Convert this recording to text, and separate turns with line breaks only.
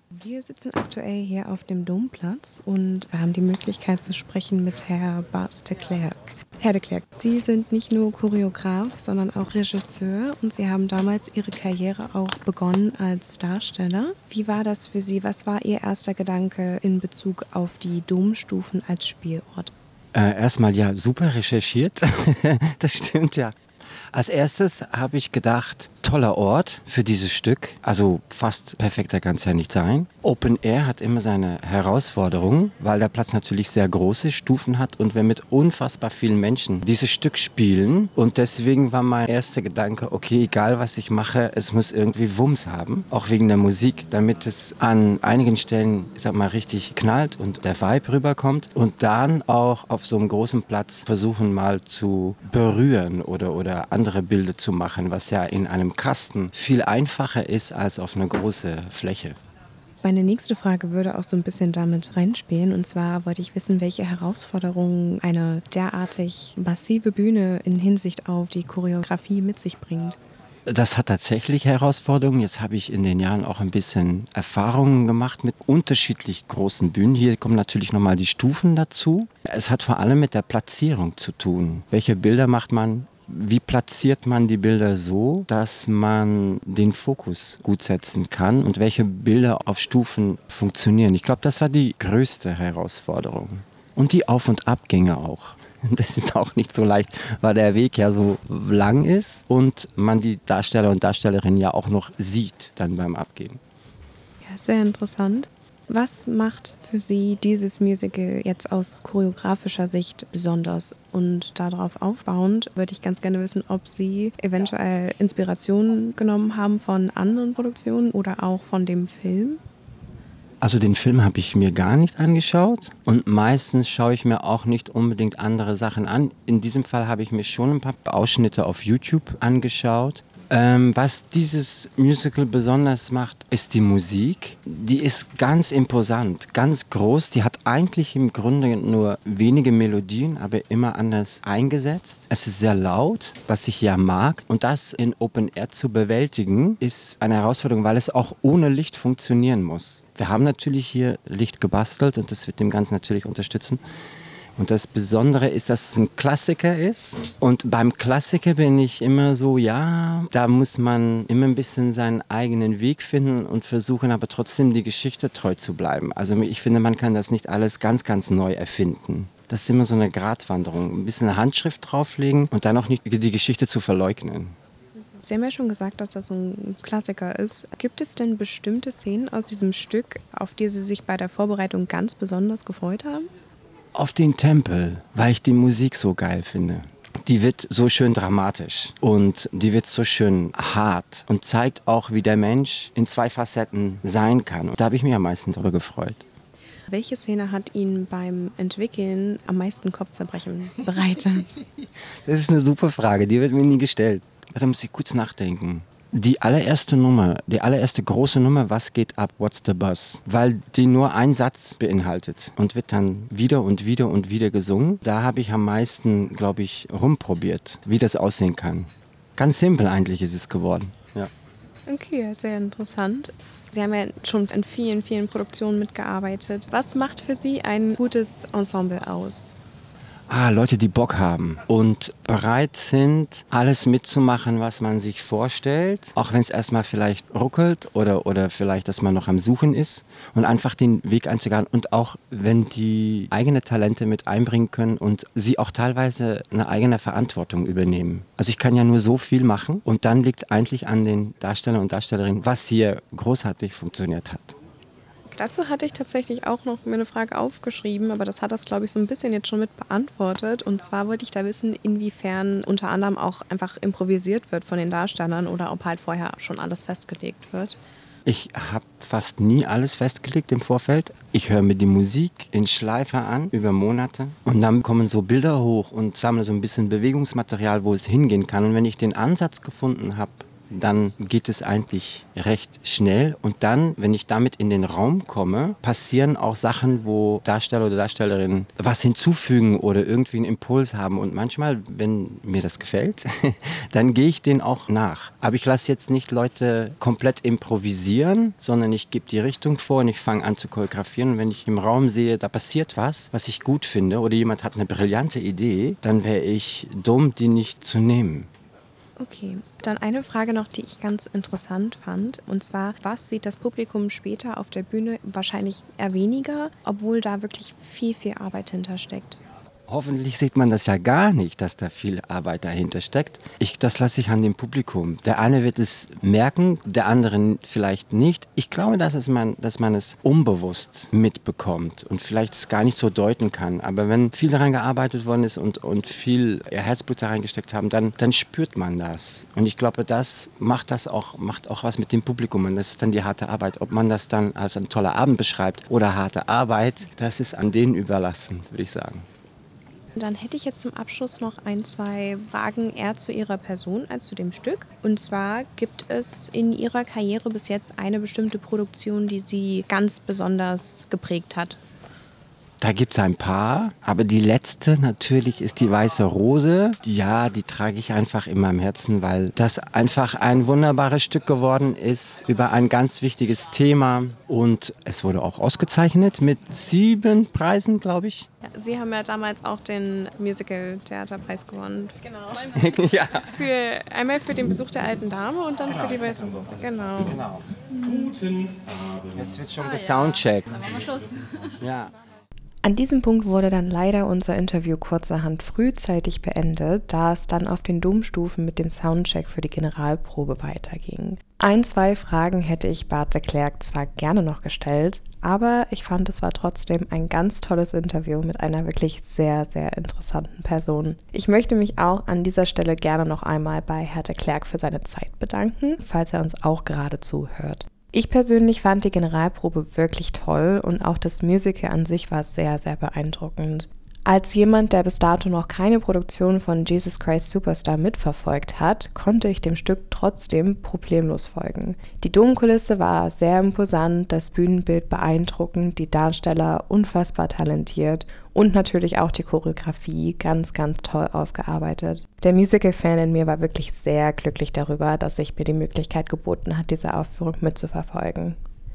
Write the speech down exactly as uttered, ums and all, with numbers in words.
Wir sitzen aktuell hier auf dem Domplatz und haben die Möglichkeit zu sprechen mit Herr Bart de Klerk. Herr de Klerk, Sie sind nicht nur Choreograf, sondern auch Regisseur und Sie haben damals Ihre Karriere auch begonnen als Darsteller. Wie war das für Sie? Was war Ihr erster Gedanke in Bezug auf die Domstufen als Spielort?
Äh, erstmal ja, super recherchiert. Das stimmt ja. Als erstes habe ich gedacht, toller Ort für dieses Stück. Also fast perfekter kann es ja nicht sein. Open Air hat immer seine Herausforderungen, weil der Platz natürlich sehr große Stufen hat und wir mit unfassbar vielen Menschen dieses Stück spielen. Und deswegen war mein erster Gedanke, okay, egal was ich mache, es muss irgendwie Wumms haben. Auch wegen der Musik, damit es an einigen Stellen, ich sag mal, richtig knallt und der Vibe rüberkommt. Und dann auch auf so einem großen Platz versuchen mal zu berühren oder, oder andere Bilder zu machen, was ja in einem Kasten viel einfacher ist als auf einer großen Fläche.
Meine nächste Frage würde auch so ein bisschen damit reinspielen. Und zwar wollte ich wissen, welche Herausforderungen eine derartig massive Bühne in Hinsicht auf die Choreografie mit sich bringt.
Das hat tatsächlich Herausforderungen. Jetzt habe ich in den Jahren auch ein bisschen Erfahrungen gemacht mit unterschiedlich großen Bühnen. Hier kommen natürlich nochmal die Stufen dazu. Es hat vor allem mit der Platzierung zu tun. Welche Bilder macht man? Wie platziert man die Bilder so, dass man den Fokus gut setzen kann und welche Bilder auf Stufen funktionieren? Ich glaube, das war die größte Herausforderung. Und die Auf- und Abgänge auch. Das ist auch nicht so leicht, weil der Weg ja so lang ist und man die Darsteller und Darstellerinnen ja auch noch sieht dann beim Abgehen.
Ja, sehr interessant. Was macht für Sie dieses Musical jetzt aus choreografischer Sicht besonders? Und darauf aufbauend würde ich ganz gerne wissen, ob Sie eventuell Inspirationen genommen haben von anderen Produktionen oder auch von dem Film?
Also den Film habe ich mir gar nicht angeschaut und meistens schaue ich mir auch nicht unbedingt andere Sachen an. In diesem Fall habe ich mir schon ein paar Ausschnitte auf YouTube angeschaut. Ähm, was dieses Musical besonders macht, ist die Musik. Die ist ganz imposant, ganz groß. Die hat eigentlich im Grunde nur wenige Melodien, aber immer anders eingesetzt. Es ist sehr laut, was ich ja mag. Und das in Open Air zu bewältigen, ist eine Herausforderung, weil es auch ohne Licht funktionieren muss. Wir haben natürlich hier Licht gebastelt und das wird dem Ganzen natürlich unterstützen. Und das Besondere ist, dass es ein Klassiker ist. Und beim Klassiker bin ich immer so, ja, da muss man immer ein bisschen seinen eigenen Weg finden und versuchen, aber trotzdem die Geschichte treu zu bleiben. Also ich finde, man kann das nicht alles ganz, ganz neu erfinden. Das ist immer so eine Gratwanderung. Ein bisschen eine Handschrift drauflegen und dann auch nicht die Geschichte zu verleugnen.
Sie haben ja schon gesagt, dass das so ein Klassiker ist. Gibt es denn bestimmte Szenen aus diesem Stück, auf die Sie sich bei der Vorbereitung ganz besonders gefreut haben?
Auf den Tempel, weil ich die Musik so geil finde. Die wird so schön dramatisch und die wird so schön hart und zeigt auch, wie der Mensch in zwei Facetten sein kann. Und da habe ich mich am meisten darüber gefreut.
Welche Szene hat Ihnen beim Entwickeln am meisten Kopfzerbrechen bereitet?
Das ist eine super Frage, die wird mir nie gestellt. Da muss ich kurz nachdenken. Die allererste Nummer, die allererste große Nummer, was geht ab, what's the buzz? Weil die nur einen Satz beinhaltet und wird dann wieder und wieder und wieder gesungen. Da habe ich am meisten, glaube ich, rumprobiert, wie das aussehen kann. Ganz simpel eigentlich ist es geworden. Ja.
Okay, sehr interessant. Sie haben ja schon in vielen, vielen Produktionen mitgearbeitet. Was macht für Sie ein gutes Ensemble aus?
Ah, Leute, die Bock haben und bereit sind, alles mitzumachen, was man sich vorstellt. Auch wenn es erstmal vielleicht ruckelt oder, oder vielleicht, dass man noch am Suchen ist. Und einfach den Weg einzugehen. Und auch, wenn die eigene Talente mit einbringen können und sie auch teilweise eine eigene Verantwortung übernehmen. Also ich kann ja nur so viel machen. Und dann liegt es eigentlich an den Darstellern und Darstellerinnen, was hier großartig funktioniert hat.
Dazu hatte ich tatsächlich auch noch mir eine Frage aufgeschrieben, aber das hat das, glaube ich, so ein bisschen jetzt schon mit beantwortet. Und zwar wollte ich da wissen, inwiefern unter anderem auch einfach improvisiert wird von den Darstellern oder ob halt vorher schon alles festgelegt wird.
Ich habe fast nie alles festgelegt im Vorfeld. Ich höre mir die Musik in Schleife an über Monate und dann kommen so Bilder hoch und sammle so ein bisschen Bewegungsmaterial, wo es hingehen kann. Und wenn ich den Ansatz gefunden habe, dann geht es eigentlich recht schnell. Und dann, wenn ich damit in den Raum komme, passieren auch Sachen, wo Darsteller oder Darstellerinnen was hinzufügen oder irgendwie einen Impuls haben. Und manchmal, wenn mir das gefällt, dann gehe ich denen auch nach. Aber ich lasse jetzt nicht Leute komplett improvisieren, sondern ich gebe die Richtung vor und ich fange an zu choreografieren. Und wenn ich im Raum sehe, da passiert was, was ich gut finde, oder jemand hat eine brillante Idee, dann wäre ich dumm, die nicht zu nehmen.
Okay, dann eine Frage noch, die ich ganz interessant fand. Und zwar, was sieht das Publikum später auf der Bühne? Wahrscheinlich eher weniger, obwohl da wirklich viel, viel Arbeit hintersteckt.
Hoffentlich sieht man das ja gar nicht, dass da viel Arbeit dahinter steckt. Ich, das lasse ich an dem Publikum. Der eine wird es merken, der andere vielleicht nicht. Ich glaube, dass, es man, dass man es unbewusst mitbekommt und vielleicht es gar nicht so deuten kann. Aber wenn viel daran gearbeitet worden ist und, und viel Herzblut da reingesteckt haben, dann, dann spürt man das. Und ich glaube, das macht das auch, macht auch was mit dem Publikum. Und das ist dann die harte Arbeit. Ob man das dann als ein toller Abend beschreibt oder harte Arbeit, das ist an denen überlassen, würde ich sagen.
Dann hätte ich jetzt zum Abschluss noch ein, zwei Fragen eher zu Ihrer Person als zu dem Stück. Und zwar, gibt es in Ihrer Karriere bis jetzt eine bestimmte Produktion, die Sie ganz besonders geprägt hat?
Da gibt es ein paar, aber die letzte natürlich ist die Weiße Rose. Ja, die trage ich einfach in meinem Herzen, weil das einfach ein wunderbares Stück geworden ist über ein ganz wichtiges Thema. Und es wurde auch ausgezeichnet mit sieben Preisen, glaube ich.
Ja, Sie haben ja damals auch den Musical-Theaterpreis gewonnen.
Genau. Ja.
Für, einmal für den Besuch der alten Dame und dann genau, für die Weiße Rose. Genau.
genau. Guten Abend. Jetzt wird schon ah, gesoundcheckt. Ja. Dann machen wir Schluss. Ja.
An diesem Punkt wurde dann leider unser Interview kurzerhand frühzeitig beendet, da es dann auf den Domstufen mit dem Soundcheck für die Generalprobe weiterging. Ein, zwei Fragen hätte ich Bart de Klerk zwar gerne noch gestellt, aber ich fand, es war trotzdem ein ganz tolles Interview mit einer wirklich sehr, sehr interessanten Person. Ich möchte mich auch an dieser Stelle gerne noch einmal bei Herr de Klerk für seine Zeit bedanken, falls er uns auch gerade zuhört. Ich persönlich fand die Generalprobe wirklich toll und auch das Musical an sich war sehr, sehr beeindruckend. Als jemand, der bis dato noch keine Produktion von Jesus Christ Superstar mitverfolgt hat, konnte ich dem Stück trotzdem problemlos folgen. Die Domkulisse war sehr imposant, das Bühnenbild beeindruckend, die Darsteller unfassbar talentiert und natürlich auch die Choreografie ganz, ganz toll ausgearbeitet. Der Musical-Fan in mir war wirklich sehr glücklich darüber, dass sich mir die Möglichkeit geboten hat, diese Aufführung mitzuverfolgen.